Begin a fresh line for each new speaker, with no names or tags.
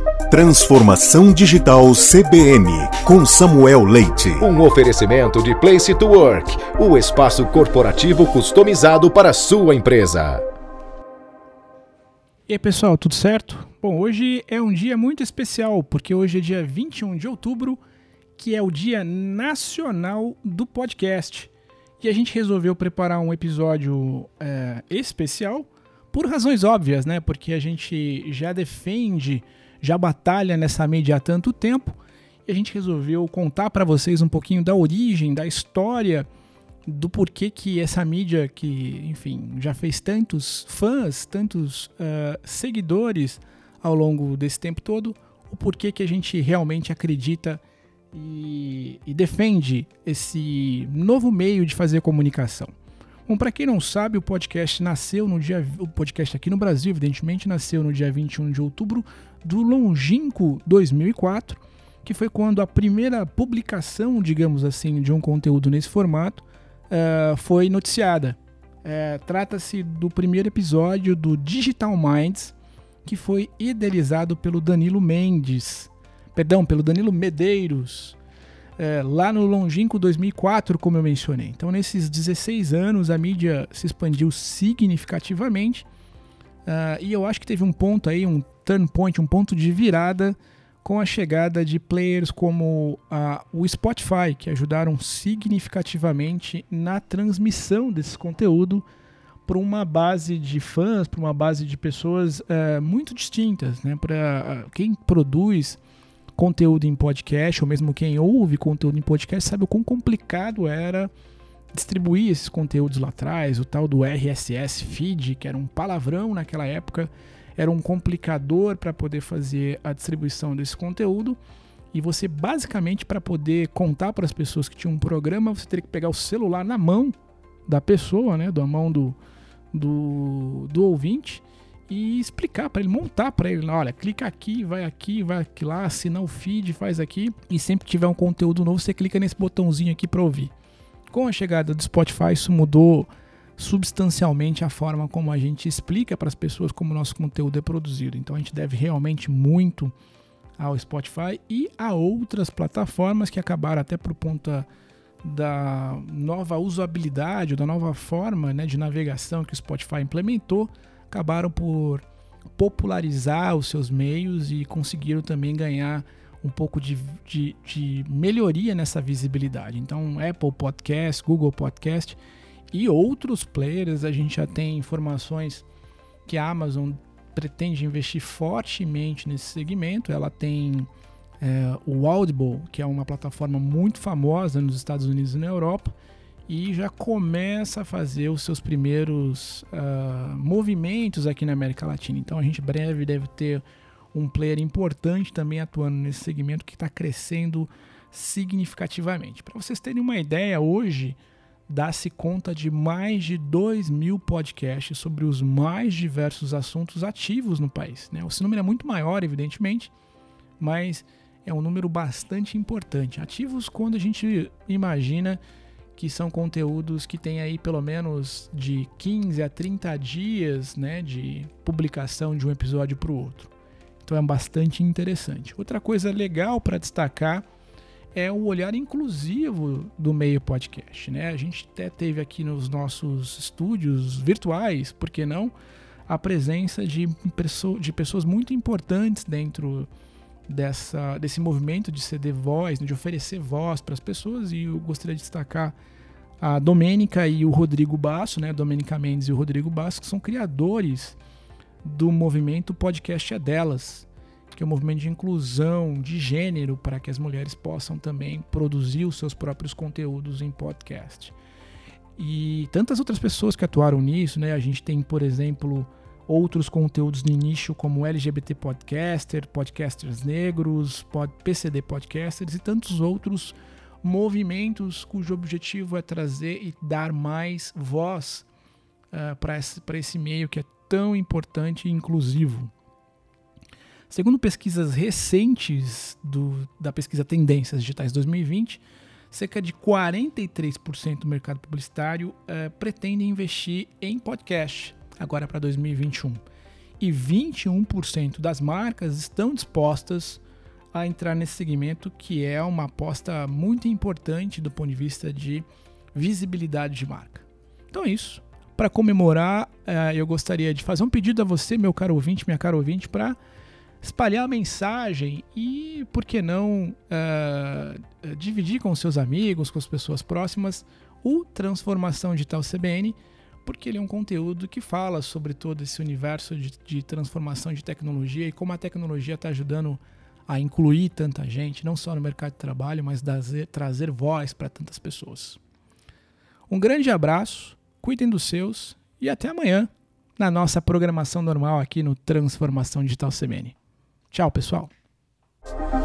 Transformação Digital CBN, com Samuel Leite.
Um oferecimento de Place to Work, o espaço corporativo customizado para a sua empresa.
E aí, pessoal, tudo certo? Bom, hoje é um dia muito especial, porque hoje é dia 21 de outubro, que é o Dia Nacional do Podcast. E a gente resolveu preparar um episódio especial por razões óbvias, né? Porque a gente já defende, já batalha nessa mídia há tanto tempo, e a gente resolveu contar para vocês um pouquinho da origem, da história, do porquê que essa mídia que, enfim, já fez tantos fãs, tantos seguidores ao longo desse tempo todo, o porquê que a gente realmente acredita e defende esse novo meio de fazer comunicação. Bom, para quem não sabe, o podcast aqui no Brasil, evidentemente, nasceu no dia 21 de outubro do longínquo 2004, que foi quando a primeira publicação, digamos assim, de um conteúdo nesse formato foi noticiada. Trata-se do primeiro episódio do Digital Minds, que foi idealizado pelo Danilo Medeiros, lá no longínquo 2004, como eu mencionei. Então, nesses 16 anos, a mídia se expandiu significativamente, e eu acho que teve um ponto aí, um turn point, um ponto de virada com a chegada de players como o Spotify, que ajudaram significativamente na transmissão desse conteúdo para uma base de fãs, para uma base de pessoas muito distintas, né? Para quem produz conteúdo em podcast, ou mesmo quem ouve conteúdo em podcast, sabe o quão complicado era distribuir esses conteúdos lá atrás, o tal do RSS feed, que era um palavrão naquela época, era um complicador para poder fazer a distribuição desse conteúdo, e você basicamente, para poder contar para as pessoas que tinha um programa, você teria que pegar o celular na mão da pessoa, né, da mão do ouvinte, e explicar para ele, montar para ele, olha, clica aqui, vai aqui lá, assina o feed, faz aqui, e sempre que tiver um conteúdo novo, você clica nesse botãozinho aqui para ouvir. Com a chegada do Spotify, isso mudou substancialmente a forma como a gente explica para as pessoas como o nosso conteúdo é produzido. Então a gente deve realmente muito ao Spotify e a outras plataformas que acabaram, até por conta da nova usabilidade, da nova forma, né, de navegação que o Spotify implementou, acabaram por popularizar os seus meios e conseguiram também ganhar um pouco de melhoria nessa visibilidade. Então, Apple Podcast, Google Podcast e outros players, a gente já tem informações que a Amazon pretende investir fortemente nesse segmento. Ela tem o Audible, que é uma plataforma muito famosa nos Estados Unidos e na Europa, e já começa a fazer os seus primeiros movimentos aqui na América Latina. Então a gente breve deve ter um player importante também atuando nesse segmento que está crescendo significativamente. Para vocês terem uma ideia, hoje dá-se conta de mais de 2.000 podcasts sobre os mais diversos assuntos ativos no país, né? Esse número é muito maior, evidentemente, mas é um número bastante importante. Ativos quando a gente imagina que são conteúdos que têm aí pelo menos de 15 a 30 dias, né, de publicação de um episódio para o outro. Então é bastante interessante. Outra coisa legal para destacar é o olhar inclusivo do meio podcast, né? A gente até teve aqui nos nossos estúdios virtuais, por que não, a presença de pessoas muito importantes dentro desse movimento de ceder voz, de oferecer voz para as pessoas, e eu gostaria de destacar a Domênica e o Rodrigo Basso, né? Domênica Mendes e o Rodrigo Basso, que são criadores do movimento Podcast é Delas, que é um movimento de inclusão de gênero para que as mulheres possam também produzir os seus próprios conteúdos em podcast. E tantas outras pessoas que atuaram nisso, né? A gente tem, por exemplo, outros conteúdos no nicho como LGBT Podcaster, Podcasters Negros, PCD Podcasters e tantos outros movimentos cujo objetivo é trazer e dar mais voz para esse meio que é tão importante e inclusivo. Segundo pesquisas recentes da pesquisa Tendências Digitais 2020, cerca de 43% do mercado publicitário pretende investir em podcast agora para 2021. e 21% das marcas estão dispostas a entrar nesse segmento, que é uma aposta muito importante do ponto de vista de visibilidade de marca. Então é isso. Para comemorar, eu gostaria de fazer um pedido a você, meu caro ouvinte, minha cara ouvinte, para espalhar a mensagem e, por que não, dividir com seus amigos, com as pessoas próximas, o Transformação Digital CBN, porque ele é um conteúdo que fala sobre todo esse universo de transformação de tecnologia e como a tecnologia está ajudando a incluir tanta gente, não só no mercado de trabalho, mas trazer voz para tantas pessoas. Um grande abraço, cuidem dos seus e até amanhã na nossa programação normal aqui no Transformação Digital CBN. Tchau, pessoal!